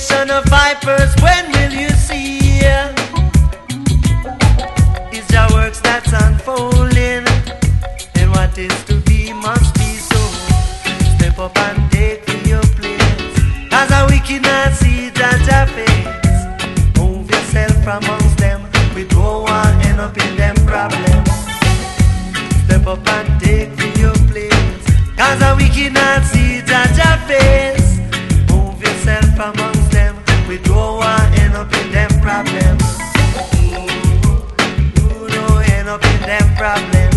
nation of vipers, when will you see? It's your works that's unfolding, and what is to be must be so. Step up and take your place, as a wicked not see Jaja face. Move yourself from amongst them, we don't want end up in them problems. Step up and take your place, as a wicked not see Jaja face. Move yourself from amongst them, we don't want end up in them problems. You don't end up in them problems.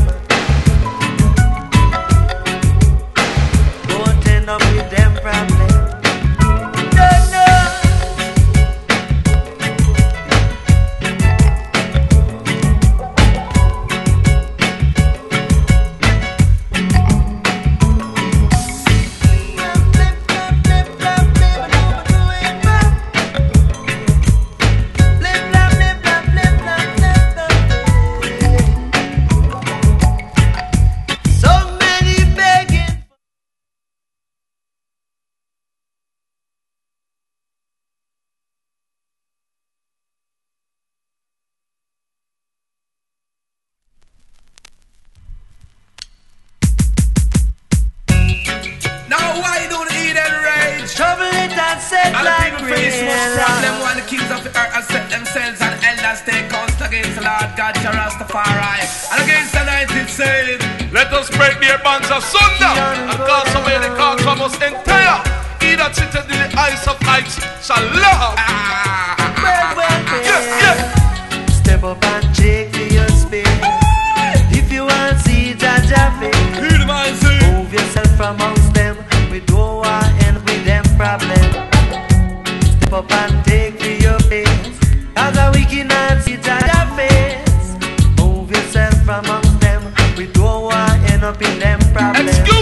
Don't end up with them problems. No, no. Let us break their bands asunder and cast away the cards from us entire. He that sitteth in the eyes of heights shall laugh. Step up and shake to your space. If you want to see Jaja face, move yourself from amongst them. We don't want to end with them problems. Step up and take to your face, as a wicked not see Jaja face. Move yourself from amongst them. We don't want to end up in them problems.